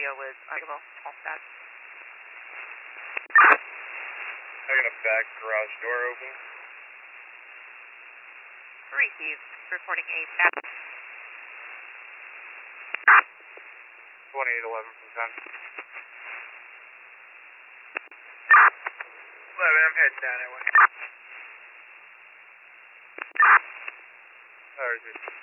audio was unable. All that. I got a back garage door open. Received. Reporting a back. 2811 from 10. 11, I'm heading down that way. How is it?